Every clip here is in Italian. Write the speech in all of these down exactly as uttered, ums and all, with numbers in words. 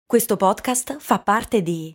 Questo podcast fa parte di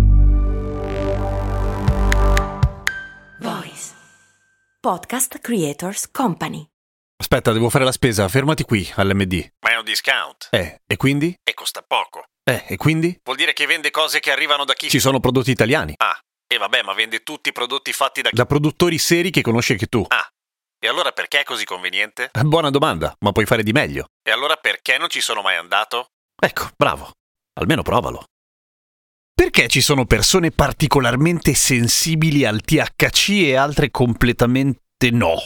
Voice Podcast Creators Company. Aspetta, devo fare la spesa, fermati qui all'M D. Ma è un discount. Eh, e quindi? E costa poco. Eh, e quindi? Vuol dire che vende cose che arrivano da chi? Ci sono prodotti italiani. Ah, e vabbè, ma vende tutti i prodotti fatti da chi? Da produttori seri che conosci anche tu. Ah, e allora perché è così conveniente? Buona domanda, ma puoi fare di meglio. E allora perché non ci sono mai andato? Ecco, bravo. Almeno provalo. Perché ci sono persone particolarmente sensibili al T H C e altre completamente no?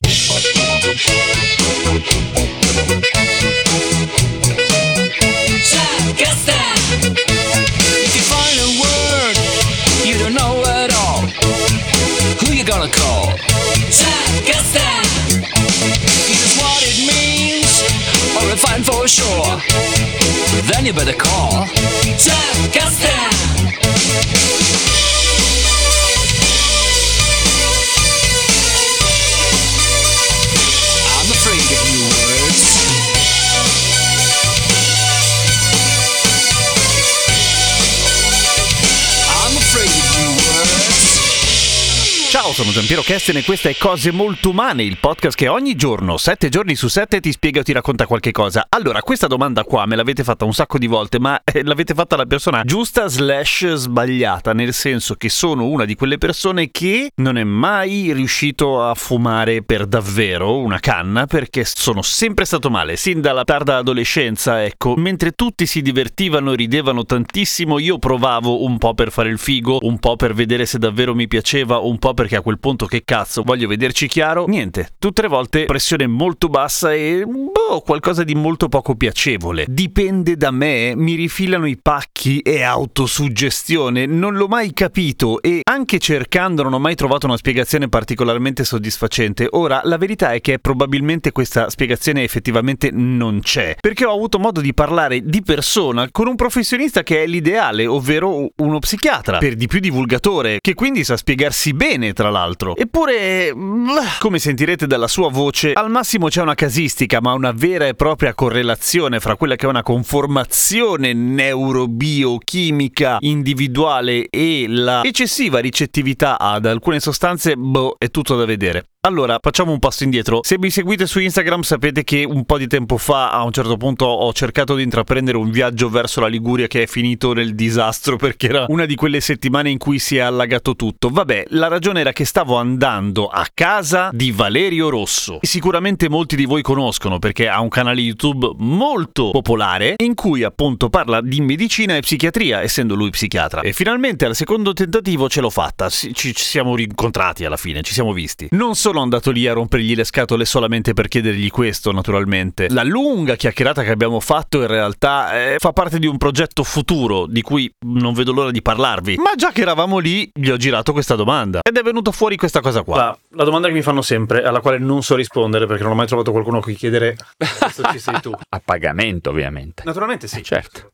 If you find a word you don't know at all, who you gonna call? Zagastan. Here's what it means, or if I'm for sure, then you better call Zagastan. I'm afraid of new words. I'm afraid of new words. Ciao, sono Giampiero Kesten e questa è Cose Molto Umane, il podcast che ogni giorno, sette giorni su sette, ti spiega o ti racconta qualche cosa. Allora, questa domanda qua me l'avete fatta un sacco di volte, ma eh, l'avete fatta alla persona giusta slash sbagliata, nel senso che sono una di quelle persone che non è mai riuscito a fumare per davvero una canna, perché sono sempre stato male, sin dalla tarda adolescenza, ecco. Mentre tutti si divertivano e ridevano tantissimo, io provavo un po' per fare il figo, un po' per vedere se davvero mi piaceva, un po' perché a quel punto che cazzo, voglio vederci chiaro. Niente, tutte le volte pressione molto bassa e boh, qualcosa di molto poco piacevole. Dipende da me, mi rifilano i pacchi e autosuggestione, non l'ho mai capito e anche cercando non ho mai trovato una spiegazione particolarmente soddisfacente. Ora, la verità è che probabilmente questa spiegazione effettivamente non c'è, perché ho avuto modo di parlare di persona con un professionista che è l'ideale, ovvero uno psichiatra, per di più divulgatore, che quindi sa spiegarsi bene tra l'altro. Eppure, come sentirete dalla sua voce, al massimo c'è una casistica, ma una vera e propria correlazione fra quella che è una conformazione neurobiochimica individuale e la eccessiva ricettività ad alcune sostanze, boh, è tutto da vedere. Allora, facciamo un passo indietro. Se mi seguite su Instagram sapete che un po' di tempo fa, a un certo punto, ho cercato di intraprendere un viaggio verso la Liguria che è finito nel disastro perché era una di quelle settimane in cui si è allagato tutto. Vabbè, la ragione era che stavo andando a casa di Valerio Rosso. E sicuramente molti di voi conoscono perché ha un canale YouTube molto popolare in cui appunto parla di medicina e psichiatria, essendo lui psichiatra. E finalmente al secondo tentativo ce l'ho fatta. Ci, ci siamo rincontrati alla fine, ci siamo visti. Non sono andato lì a rompergli le scatole solamente per chiedergli questo, naturalmente. La lunga chiacchierata che abbiamo fatto in realtà eh, fa parte di un progetto futuro di cui non vedo l'ora di parlarvi. Ma già che eravamo lì, gli ho girato questa domanda ed è venuta fuori questa cosa qua. La, la domanda che mi fanno sempre, alla quale non so rispondere perché non ho mai trovato qualcuno a cui chiedere adesso ci sei tu. A pagamento, ovviamente. Naturalmente sì. Eh, certo.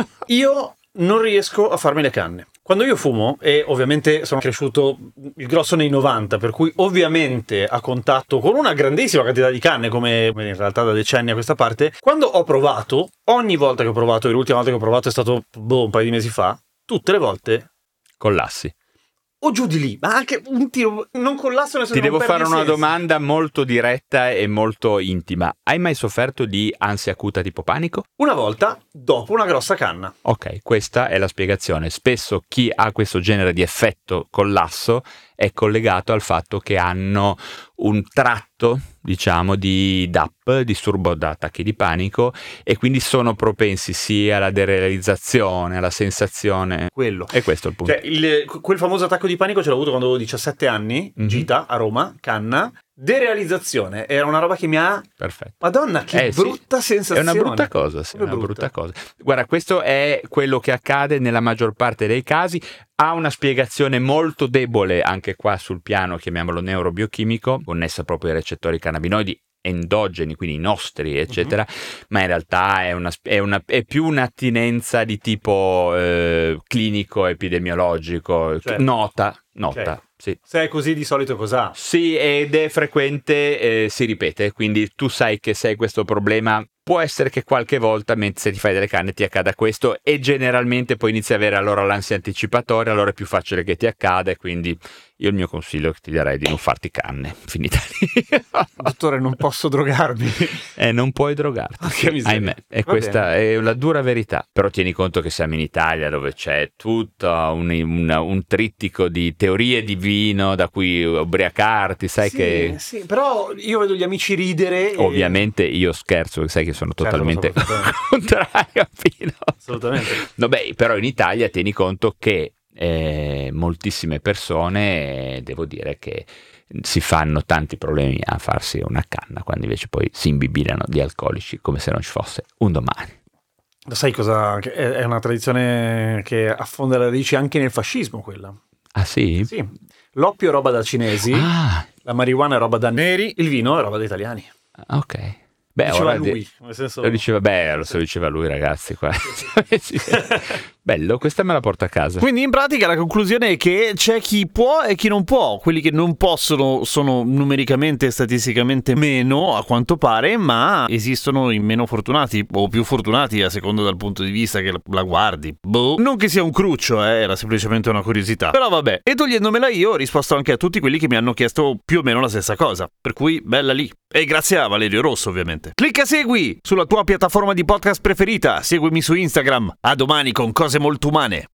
Io non riesco a farmi le canne. Quando io fumo, e ovviamente sono cresciuto il grosso nei novanta, per cui ovviamente a contatto con una grandissima quantità di canne, come in realtà da decenni a questa parte, quando ho provato, ogni volta che ho provato, e l'ultima volta che ho provato è stato boh, un paio di mesi fa, tutte le volte Collassi. o giù di lì, ma anche un tiro, non collasso. Ti devo fare una domanda molto diretta e molto intima. Hai mai sofferto di ansia acuta tipo panico? Una volta, dopo una grossa canna. Ok, questa è la spiegazione. Spesso chi ha questo genere di effetto collasso è collegato al fatto che hanno un tratto, diciamo, di D A P, disturbo da attacchi di panico, e quindi sono propensi sia alla derealizzazione, alla sensazione. Quello. E questo è il punto. Cioè, il, quel famoso attacco di panico ce l'ho avuto quando avevo diciassette anni, Mm-hmm. gita a Roma, canna. Derealizzazione era una roba che mi ha... Perfetto. Madonna, che Eh, sì. brutta sensazione. È una brutta cosa, sì, Proprio una brutta brutta. cosa. Guarda, questo è quello che accade nella maggior parte dei casi. Ha una spiegazione molto debole anche qua sul piano, chiamiamolo neurobiochimico, connessa proprio ai recettori cannabinoidi endogeni, quindi i nostri, eccetera, uh-huh. Ma in realtà è, una, è, una, è più un'attinenza di tipo eh, clinico, epidemiologico, cioè, nota, nota. Cioè, sì. Se è così di solito cos'ha? Sì, ed è frequente, eh, si ripete, quindi tu sai che se hai questo problema può essere che qualche volta mentre se ti fai delle canne ti accada questo, e generalmente poi inizi a avere allora l'ansia anticipatoria, allora è più facile che ti accada, e quindi io il mio consiglio che ti darei è di non farti canne, finita lì. Dottore, non posso drogarmi. Eh, non puoi drogarti, ahimè, e Va questa bene. è la dura verità. Però tieni conto che siamo in Italia, dove c'è tutto un, un, un trittico di teorie di vino da cui ubriacarti, sai Sì, che... sì, però io vedo gli amici ridere. e- Ovviamente io scherzo, sai che sono Certo, totalmente lo so perfettamente. contrario a vino. Assolutamente. Vabbè, però in Italia tieni conto che eh, moltissime persone, eh, devo dire che si fanno tanti problemi a farsi una canna, quando invece poi si imbibilano di alcolici come se non ci fosse un domani. Lo sai cosa? Che È è una tradizione che affonda le radici anche nel fascismo, quella. Ah sì? Sì. L'oppio è roba da cinesi, Ah, la marijuana è roba da neri, il vino è roba da italiani. ok. Beh, Diceva ora lui, di- nel senso... lo diceva, beh, lo se lo diceva lui, ragazzi. Qua. Bello, questa me la porto a casa. Quindi in pratica la conclusione è che c'è chi può e chi non può. Quelli che non possono sono numericamente e statisticamente meno, a quanto pare, ma esistono i meno fortunati o più fortunati a seconda dal punto di vista che la- la guardi. Boh. Non che sia un cruccio, eh, era semplicemente una curiosità. Però vabbè, e togliendomela io ho risposto anche a tutti quelli che mi hanno chiesto più o meno la stessa cosa. Per cui bella lì. E grazie a Valerio Rosso, ovviamente. Clicca segui sulla tua piattaforma di podcast preferita. Seguimi su Instagram. A domani con cose molto umane.